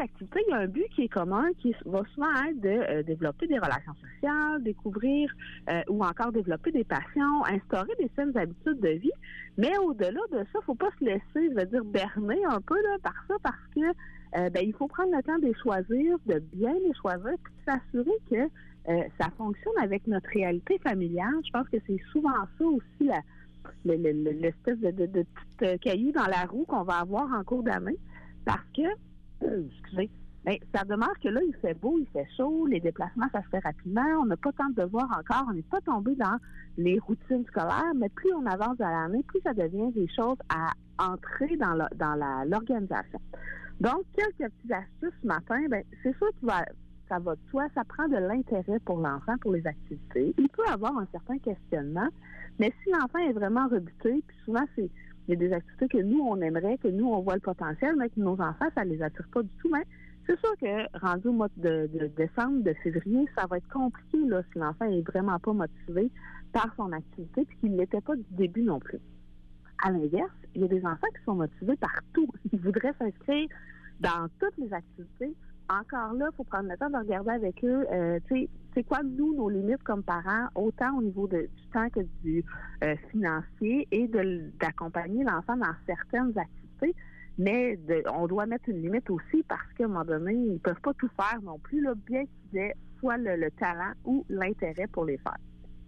activités, il y a un but qui est commun, qui va souvent être de développer des relations sociales, découvrir ou encore développer des passions, instaurer des saines habitudes de vie. Mais au-delà de ça, faut pas se laisser, je veux dire, berner un peu là, par ça, parce que il faut prendre le temps de les choisir, de bien les choisir, puis de s'assurer que ça fonctionne avec notre réalité familiale. Je pense que c'est souvent ça aussi l'espèce de petit caillou dans la roue qu'on va avoir en cours d'année. Parce que, ça demeure que là, il fait beau, il fait chaud, les déplacements, ça se fait rapidement, on n'a pas tant de devoirs encore, on n'est pas tombé dans les routines scolaires, mais plus on avance dans l'année, plus ça devient des choses à entrer dans l'organisation. Donc, quelques petites astuces ce matin, c'est sûr que ça va de toi, ça prend de l'intérêt pour l'enfant, pour les activités. Il peut avoir un certain questionnement, mais si l'enfant est vraiment rebuté, puis souvent, il y a des activités que nous, on aimerait, que nous, on voit le potentiel, mais que nos enfants, ça les attire pas du tout. Mais c'est sûr que rendu au mois de décembre, de février, ça va être compliqué là, si l'enfant est vraiment pas motivé par son activité, puis qu'il ne l'était pas du début non plus. À l'inverse, il y a des enfants qui sont motivés par tout. Ils voudraient s'inscrire dans toutes les activités. Encore là, il faut prendre le temps de regarder avec eux, c'est quoi, nous, nos limites comme parents, autant au niveau du temps que du financier, et d'accompagner l'enfant dans certaines activités. Mais on doit mettre une limite aussi parce qu'à un moment donné, ils ne peuvent pas tout faire non plus, là, bien qu'ils aient soit le talent ou l'intérêt pour les faire.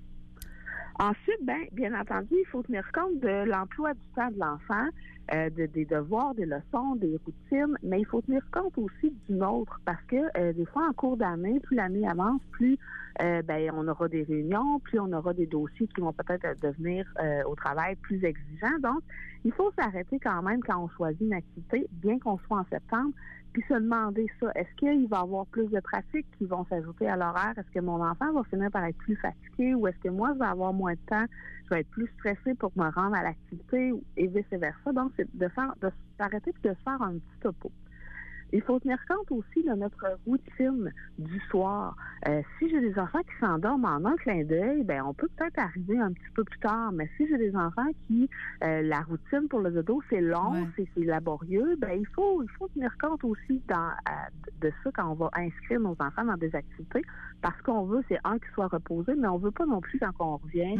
Ensuite, bien entendu, il faut tenir compte de l'emploi du temps de l'enfant, des devoirs, des leçons, des routines, mais il faut tenir compte aussi du nôtre parce que des fois, en cours d'année, plus l'année avance, plus on aura des réunions, plus on aura des dossiers qui vont peut-être devenir au travail plus exigeants. Donc, il faut s'arrêter quand même quand on choisit une activité, bien qu'on soit en septembre, puis se demander ça. Est-ce qu'il va y avoir plus de pratiques qui vont s'ajouter à l'horaire? Est-ce que mon enfant va finir par être plus fatigué ou est-ce que moi, je vais avoir moins de temps? Je vais être plus stressée pour me rendre à l'activité et vice-versa. Donc, c'est de s'arrêter et de se faire un petit topo. Il faut tenir compte aussi de notre routine du soir. Si j'ai des enfants qui s'endorment en un clin d'œil, on peut peut-être arriver un petit peu plus tard. Mais si j'ai des enfants qui, la routine pour le dodo, c'est long, c'est laborieux, il faut tenir compte aussi de ça quand on va inscrire nos enfants dans des activités. Parce qu'on veut, c'est un qui soit reposé, mais on veut pas non plus quand on revient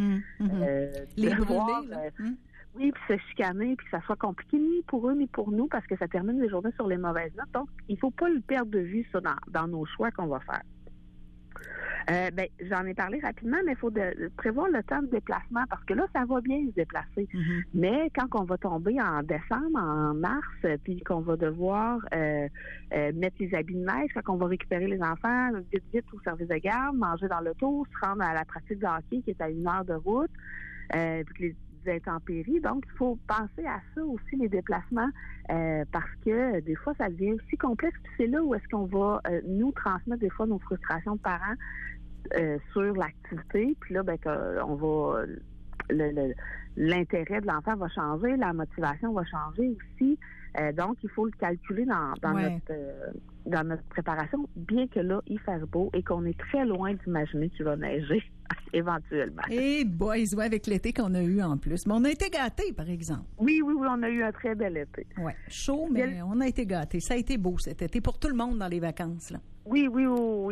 les voir. Oui, puis se chicaner, puis que ça soit compliqué ni pour eux ni pour nous, parce que ça termine les journées sur les mauvaises notes. Donc, il faut pas le perdre de vue, ça, dans nos choix qu'on va faire. J'en ai parlé rapidement, mais il faut prévoir le temps de déplacement, parce que là, ça va bien se déplacer. Mais quand on va tomber en décembre, en mars, puis qu'on va devoir mettre les habits de neige, quand on va récupérer les enfants, vite au service de garde, manger dans l'auto, se rendre à la pratique de hockey qui est à 1 heure de route, puis les intempéries. Donc, il faut penser à ça aussi, les déplacements, parce que des fois, ça devient aussi complexe. Puis c'est là où est-ce qu'on va nous transmettre des fois nos frustrations de parents sur l'activité. Puis là, on va l'intérêt de l'enfant va changer, la motivation va changer aussi. Donc, il faut le calculer dans notre préparation, bien que là, il fasse beau et qu'on est très loin d'imaginer qu'il va neiger éventuellement. Et boys, avec l'été qu'on a eu en plus. Mais on a été gâtés, par exemple. Oui, on a eu un très bel été. Oui, chaud, mais on a été gâtés. Ça a été beau cet été pour tout le monde dans les vacances, là. Oui, tout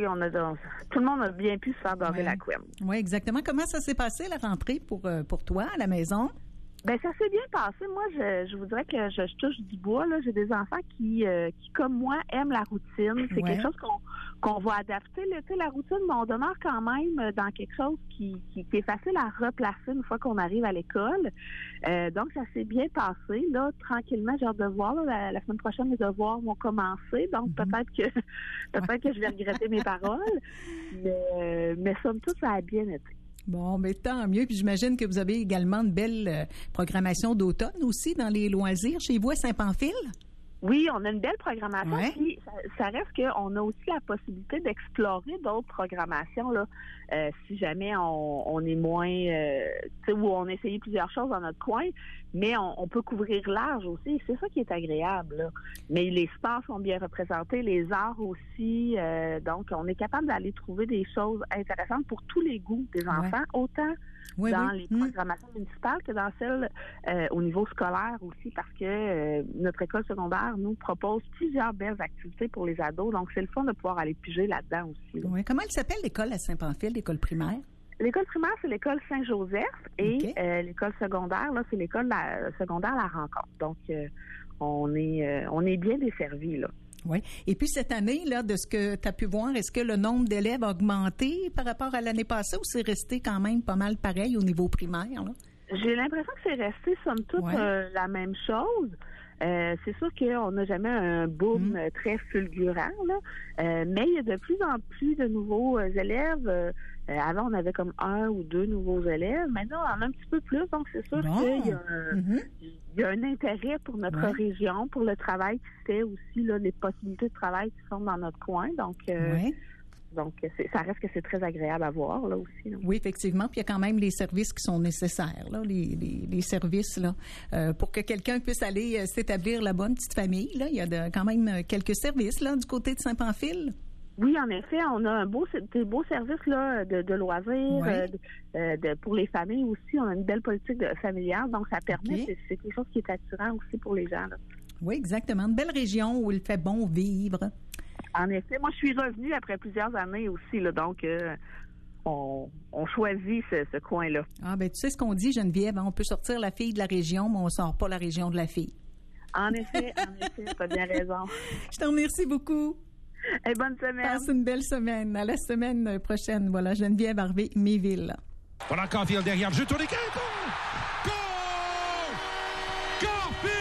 le monde a bien pu se faire dorer la couenne. Oui, exactement. Comment ça s'est passé, la rentrée, pour toi, à la maison? Ça s'est bien passé. Moi, je vous dirais que je touche du bois. Là, j'ai des enfants qui comme moi, aiment la routine. C'est quelque chose qu'on va adapter. La routine, mais on demeure quand même dans quelque chose qui est facile à replacer une fois qu'on arrive à l'école. Donc, ça s'est bien passé. Là, tranquillement, j'ai hâte de voir. Là, la semaine prochaine, les devoirs vont commencer. Donc, peut-être que je vais regretter mes paroles. Mais somme toute, ça a bien été. Bon, mais tant mieux. Puis j'imagine que vous avez également une belle programmation d'automne aussi dans les loisirs chez vous à Saint-Pamphile? Oui, on a une belle programmation. Puis ça reste qu'on a aussi la possibilité d'explorer d'autres programmations là, si jamais on est moins, ou on essaye plusieurs choses dans notre coin, mais on peut couvrir large aussi. C'est ça qui est agréable. Là. Mais les sports sont bien représentés, les arts aussi. Donc, on est capable d'aller trouver des choses intéressantes pour tous les goûts des enfants, autant les programmations municipales que dans celles au niveau scolaire aussi, parce que notre école secondaire nous propose plusieurs belles activités pour les ados. Donc, c'est le fun de pouvoir aller piger là-dedans aussi. Oui. Comment elle s'appelle, l'école à Saint-Pamphile, l'école primaire? L'école primaire, c'est l'école Saint-Joseph et l'école secondaire, là, c'est l'école secondaire La Rencontre. Donc, on est bien desservis, là. Oui. Et puis cette année, là, de ce que tu as pu voir, est-ce que le nombre d'élèves a augmenté par rapport à l'année passée ou c'est resté quand même pas mal pareil au niveau primaire, là? J'ai l'impression que c'est resté, somme toute, la même chose. C'est sûr qu'on n'a jamais un boom très fulgurant, là. Mais il y a de plus en plus de nouveaux élèves. Avant, on avait comme 1 ou 2 nouveaux élèves. Maintenant, on en a un petit peu plus. Donc, c'est sûr qu'il y a un intérêt pour notre région, pour le travail qui se fait aussi, là, les possibilités de travail qui sont dans notre coin. Donc, ça reste que c'est très agréable à voir, là, aussi. Là. Oui, effectivement. Puis il y a quand même les services qui sont nécessaires, là, les services, là, pour que quelqu'un puisse aller s'établir là-bas, une petite famille, là. Il y a quand même quelques services, là, du côté de Saint-Pamphile. Oui, en effet, on a des beaux services là de loisirs, pour les familles aussi. On a une belle politique familiale, donc ça permet, c'est quelque chose qui est attirant aussi pour les gens, là. Oui, exactement. Une belle région où il fait bon vivre. En effet, moi je suis revenue après plusieurs années aussi, là, donc on choisit ce coin-là. Ah ben tu sais ce qu'on dit, Geneviève, on peut sortir la fille de la région, mais on sort pas la région de la fille. En effet, tu as bien raison. Je te remercie beaucoup. Et bonne semaine. Passe une belle semaine. À la semaine prochaine. Voilà, Geneviève Harvey-Méville. Voilà Caulfield derrière le jeu, tourné Goal! Caulfield!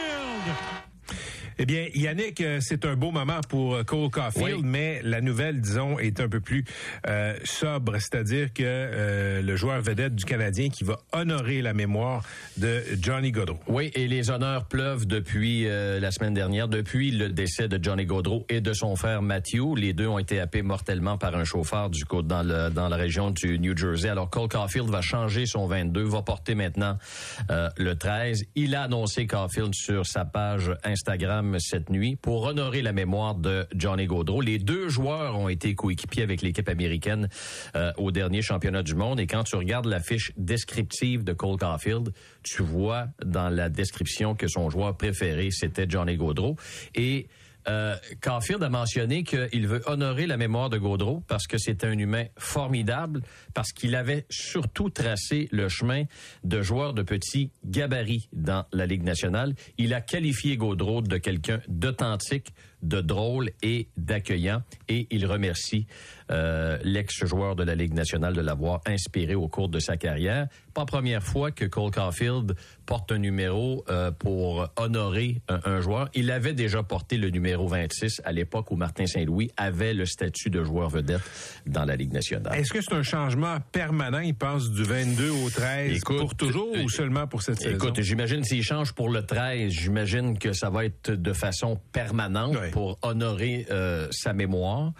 Eh bien, Yannick, c'est un beau moment pour Cole Caulfield, mais la nouvelle, disons, est un peu plus sobre, c'est-à-dire que le joueur vedette du Canadien qui va honorer la mémoire de Johnny Gaudreau. Oui, et les honneurs pleuvent depuis la semaine dernière, depuis le décès de Johnny Gaudreau et de son frère Matthew. Les deux ont été happés mortellement par un chauffeur dans la région du New Jersey. Alors, Cole Caulfield va changer son 22, va porter maintenant le 13. Il a annoncé Caulfield sur sa page Instagram cette nuit pour honorer la mémoire de Johnny Gaudreau. Les deux joueurs ont été coéquipiers avec l'équipe américaine au dernier championnat du monde. Et quand tu regardes la fiche descriptive de Cole Caulfield, tu vois dans la description que son joueur préféré, c'était Johnny Gaudreau. Et Caulfield a mentionné qu'il veut honorer la mémoire de Gaudreau parce que c'est un humain formidable, parce qu'il avait surtout tracé le chemin de joueurs de petits gabarits dans la Ligue nationale. Il a qualifié Gaudreau de quelqu'un d'authentique, de drôle et d'accueillant, et il remercie l'ex-joueur de la Ligue nationale de l'avoir inspiré au cours de sa carrière. Pas première fois que Cole Caulfield porte un numéro pour honorer un joueur. Il avait déjà porté le numéro 26 à l'époque où Martin Saint-Louis avait le statut de joueur vedette dans la Ligue nationale. Est-ce que c'est un changement permanent? Il passe du 22 au 13 pour toujours ou seulement pour cette saison? Écoute, j'imagine s'il change pour le 13, j'imagine que ça va être de façon permanente pour honorer sa mémoire.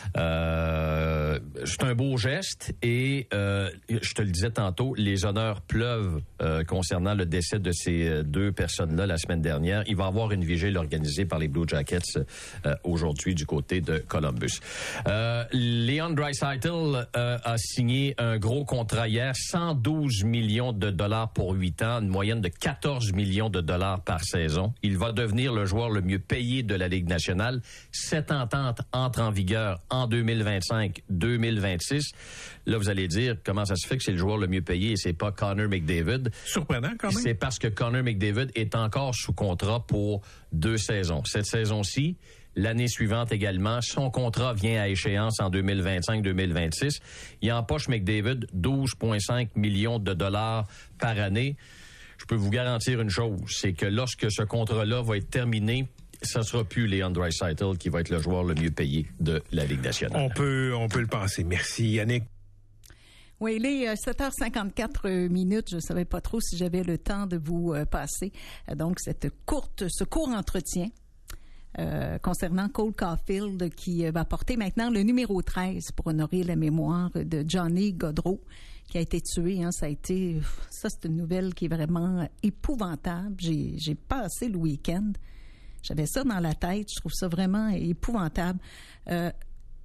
C'est un beau geste et je te le disais tantôt, les honneurs pleuvent concernant le décès de ces deux personnes-là la semaine dernière. Il va y avoir une vigile organisée par les Blue Jackets aujourd'hui du côté de Columbus. Leon Draisaitl a signé un gros contrat hier, 112 millions de dollars pour 8 ans, une moyenne de 14 millions de dollars par saison. Il va devenir le joueur le mieux payé de la Ligue nationale. Cette entente entre en vigueur en 2025-2026. Là, vous allez dire, comment ça se fait que c'est le joueur le mieux payé et c'est pas Connor McDavid? Surprenant, quand même. C'est parce que Connor McDavid est encore sous contrat pour 2 saisons. Cette saison-ci, l'année suivante également, son contrat vient à échéance en 2025-2026. Il empoche McDavid 12,5 millions de dollars par année. Je peux vous garantir une chose, c'est que lorsque ce contrat-là va être terminé, ça ne sera plus Leon Draisaitl qui va être le joueur le mieux payé de la Ligue nationale. On peut le penser. Merci, Yannick. Oui, il est 7h54 minutes. Je ne savais pas trop si j'avais le temps de vous passer donc ce court entretien concernant Cole Caulfield qui va porter maintenant le numéro 13 pour honorer la mémoire de Johnny Gaudreau qui a été tué. C'est une nouvelle qui est vraiment épouvantable. J'ai passé le week-end. J'avais ça dans la tête. Je trouve ça vraiment épouvantable.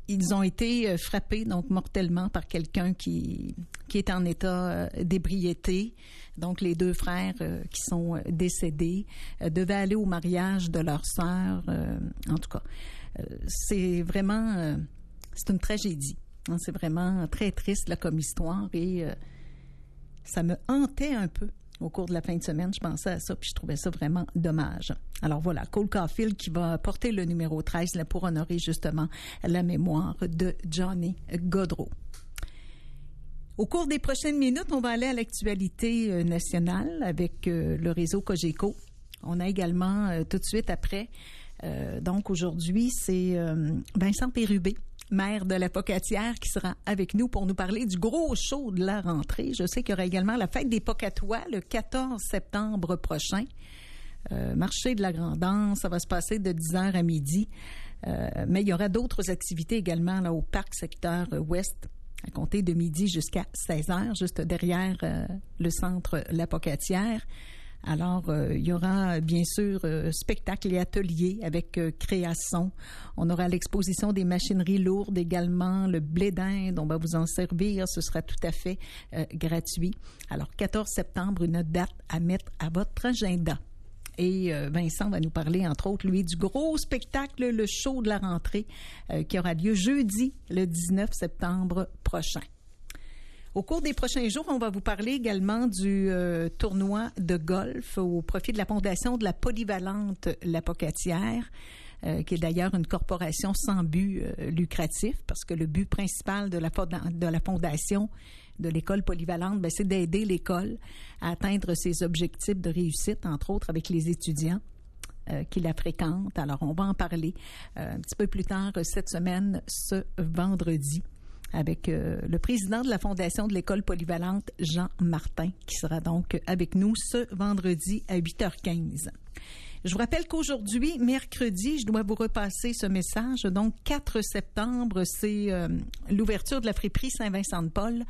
ils ont été frappés donc mortellement par quelqu'un qui est en état d'ébriété. Donc, les 2 frères qui sont décédés devaient aller au mariage de leur sœur. En tout cas, c'est vraiment... c'est une tragédie. Hein, c'est vraiment très triste là, comme histoire et ça me hantait un peu. Au cours de la fin de semaine, je pensais à ça, puis je trouvais ça vraiment dommage. Alors voilà, Cole Caulfield qui va porter le numéro 13 là, pour honorer justement la mémoire de Johnny Gaudreau. Au cours des prochaines minutes, on va aller à l'actualité nationale avec le réseau Cogeco. On a également tout de suite après, donc aujourd'hui, c'est Vincent Pérubé, maire de la Pocatière, qui sera avec nous pour nous parler du gros show de la rentrée. Je sais qu'il y aura également la fête des Pocatois le 14 septembre prochain. Marché de la Grand'Anse, ça va se passer de 10h à midi. Mais il y aura d'autres activités également là, au parc secteur ouest, à compter de midi jusqu'à 16h, juste derrière le centre La Pocatière. Alors, il y aura bien sûr spectacles et ateliers avec création. On aura l'exposition des machineries lourdes également, le blé d'Inde, on va vous en servir, ce sera tout à fait gratuit. Alors, 14 septembre, une date à mettre à votre agenda. Et Vincent va nous parler, entre autres, lui, du gros spectacle, le show de la rentrée, qui aura lieu jeudi, le 19 septembre prochain. Au cours des prochains jours, on va vous parler également du tournoi de golf au profit de la Fondation de la Polyvalente La Pocatière, qui est d'ailleurs une corporation sans but lucratif, parce que le but principal de la Fondation de l'École Polyvalente, c'est d'aider l'école à atteindre ses objectifs de réussite, entre autres avec les étudiants qui la fréquentent. Alors, on va en parler un petit peu plus tard cette semaine, ce vendredi, avec le président de la Fondation de l'École Polyvalente, Jean Martin, qui sera donc avec nous ce vendredi à 8h15. Je vous rappelle qu'aujourd'hui, mercredi, je dois vous repasser ce message. Donc, 4 septembre, c'est l'ouverture de la friperie Saint-Vincent-de-Paul,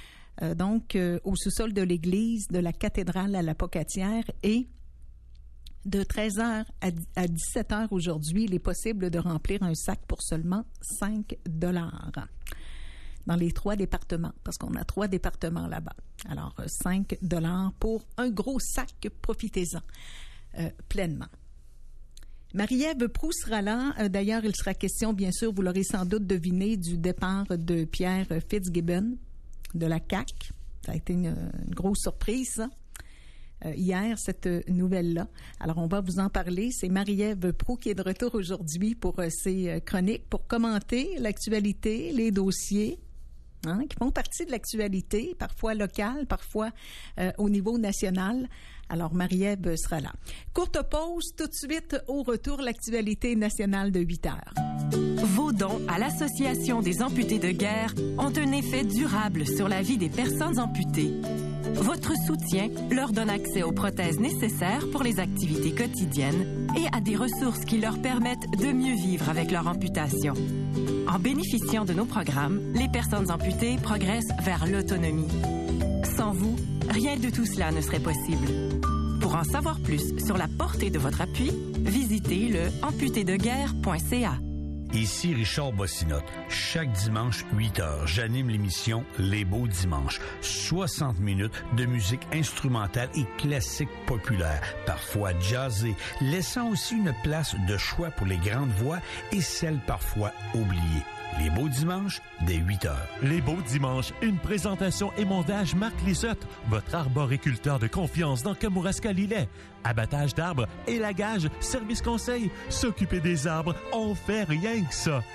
au sous-sol de l'église de la cathédrale à la Pocatière. Et de 13h à 17h aujourd'hui, il est possible de remplir un sac pour seulement 5 $ dans les 3 départements, parce qu'on a 3 départements là-bas. Alors, 5 $ pour un gros sac, profitez-en pleinement. Marie-Ève Proulx sera là. D'ailleurs, il sera question, bien sûr, vous l'aurez sans doute deviné, du départ de Pierre Fitzgibbon de la CAQ. Ça a été une grosse surprise, ça. Hier, cette nouvelle-là. Alors, on va vous en parler. C'est Marie-Ève Proulx qui est de retour aujourd'hui pour ses chroniques, pour commenter l'actualité, les dossiers, qui font partie de l'actualité, parfois locale, parfois au niveau national. Alors, Marie-Ève sera là. Courte pause, tout de suite, au retour, l'actualité nationale de 8h. Vos dons à l'Association des amputés de guerre ont un effet durable sur la vie des personnes amputées. Votre soutien leur donne accès aux prothèses nécessaires pour les activités quotidiennes et à des ressources qui leur permettent de mieux vivre avec leur amputation. En bénéficiant de nos programmes, les personnes amputées progressent vers l'autonomie. Sans vous, rien de tout cela ne serait possible. Pour en savoir plus sur la portée de votre appui, visitez le amputédeguerre.ca. Ici Richard Bossinotte. Chaque dimanche, 8h, j'anime l'émission Les Beaux Dimanches. 60 minutes de musique instrumentale et classique populaire, parfois jazzée, laissant aussi une place de choix pour les grandes voix et celles parfois oubliées. Les Beaux Dimanches, dès 8h. Les Beaux Dimanches, une présentation émondage Marc Lisotte, votre arboriculteur de confiance dans Kamouraska-Lillet. Abattage d'arbres, élagage, service conseil, s'occuper des arbres, on fait rien que ça.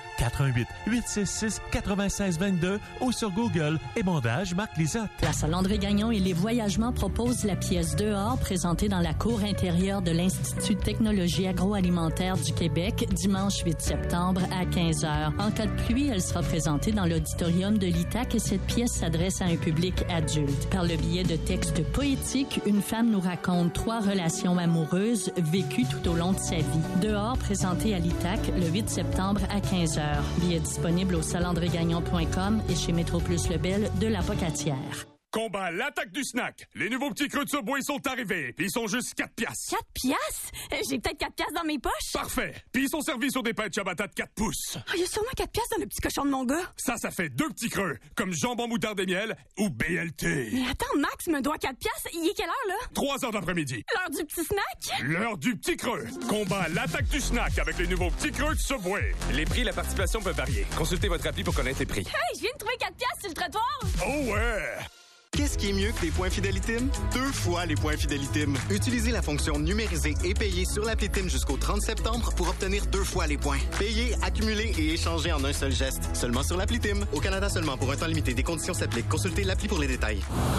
88-866-9622 ou sur Google, émondage Marc Lisotte. La Salandré-Gagnon et les Voyagements proposent la pièce Dehors présentée dans la cour intérieure de l'Institut de technologie agroalimentaire du Québec dimanche 8 septembre à 15h. En cas de pluie, elle sera présentée dans l'auditorium de l'ITAC et cette pièce s'adresse à un public adulte. Par le biais de textes poétiques, une femme nous raconte 3 relations amoureuses vécues tout au long de sa vie. Dehors, présenté à l'ITAC le 8 septembre à 15h. Billets disponibles au salandrégagnon.com et chez Métro Plus Lebel de la Pocatière. Combat l'attaque du snack. Les nouveaux petits creux de Subway sont arrivés. Puis ils sont juste 4 piastres. 4 piastres? J'ai peut-être 4 piastres dans mes poches. Parfait. Puis ils sont servis sur des pains de ciabatta de 4 pouces. Il y a sûrement 4 piastres dans le petit cochon de mon gars. Ça fait 2 petits creux, comme jambon moutarde et miel ou BLT. Mais attends, Max me doit 4 piastres. Il est quelle heure, là? 3 heures d'après-midi. L'heure du petit snack? L'heure du petit creux. Combat l'attaque du snack avec les nouveaux petits creux de Subway. Les prix et la participation peuvent varier. Consultez votre appli pour connaître les prix. Hey, je viens de trouver 4 piastres sur le trottoir. Oh ouais! Qu'est-ce qui est mieux que des points Fidélitime? 2 fois les points Fidélitime. Utilisez la fonction numérisée et payez sur l'appli Tim jusqu'au 30 septembre pour obtenir 2 fois les points. Payez, accumuler et échanger en un seul geste. Seulement sur l'appli Tim. Au Canada seulement pour un temps limité. Des conditions s'appliquent. Consultez l'appli pour les détails.